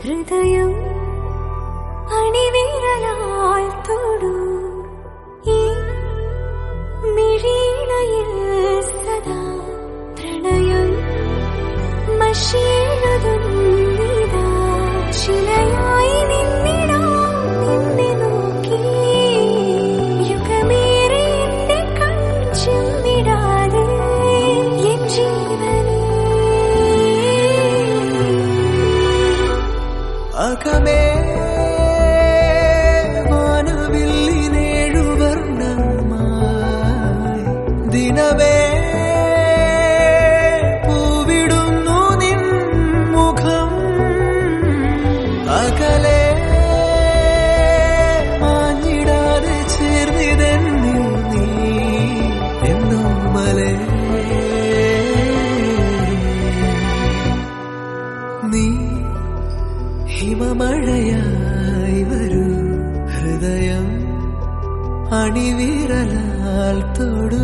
ഹൃദയം അണിവിരലാൽ തൊടൂ ഈ മിഴിയിണയിൽ സദാ പ്രണയം മഷിയെഴുതുന്നിതാ ശിലയായി നിന്നിടാം നിന്നെ നോക്കി യുഗമേറെ എന്റെ കൺചിമ്മിടാതെ എൻ ജീവനേ അകമേ മാനവില്ലിനേഴുവർണ്ണമായി ദിനമേ പൂവിടുന്നു നിൻ മുഖം അകലെ മാഞ്ഞിടാതെ ചേർന്നിതെന്നിൽ നീ എന്നോമലേ നീ ഹിമമഴയായി വരൂ ഹൃദയം അണിവിരലാൽ തൊടൂ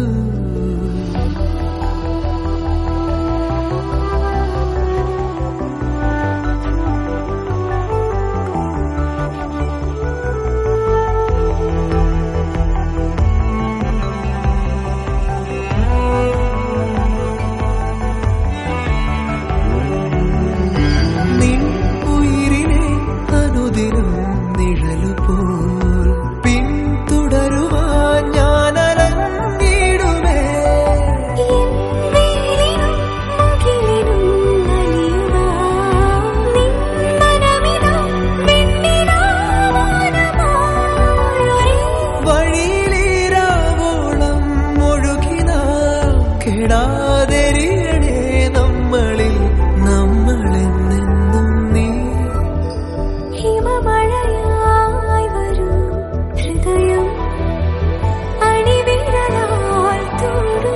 െറിയണേ നമ്മളിൽ നമ്മളെന്നെന്നും നീ ഹിമമഴയായി വരൂ ഹൃദയം അണിവിരലാൽ തൊടൂ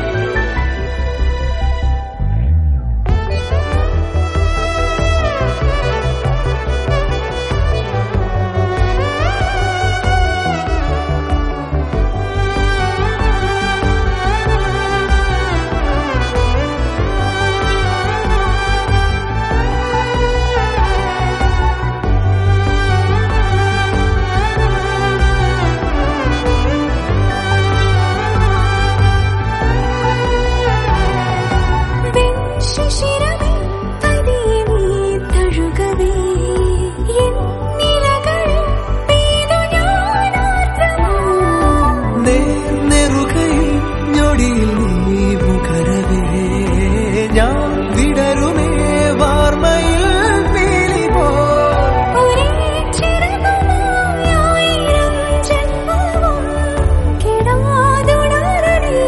ഞാൻ വിടരുമേ വാർമയിൽ വേലി പോ ഒരേ ചിറകുമായായിരം ജന്മവും കിടാതുണരണേ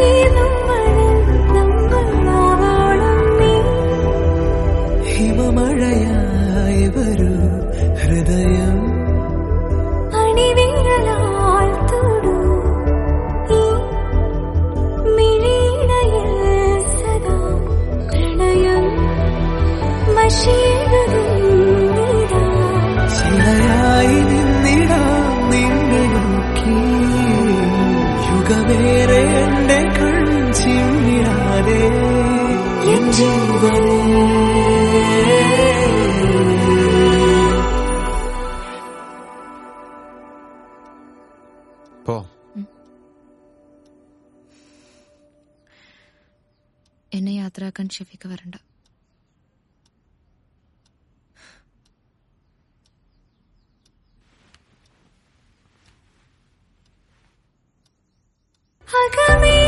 നമ്മളാവോളം നീ ഹിമമഴയായി വരൂ ഹൃദയം അണിവിരലാൽ തൊടൂ ഈ മിഴിയിണയിൽ സദാ പ്രണയം മഷിയെഴുതുന്നിതാ ശിലയായി നിന്നിടാം നിന്നെ നോക്കി യുഗമേറെ എന്റെ കൺചിമ്മിടാതെ എൻ ജീവനേ പോ എന്നെ യാത്രയാക്കാൻ ഷെഫീക്ക് വരണ്ട. അകമേ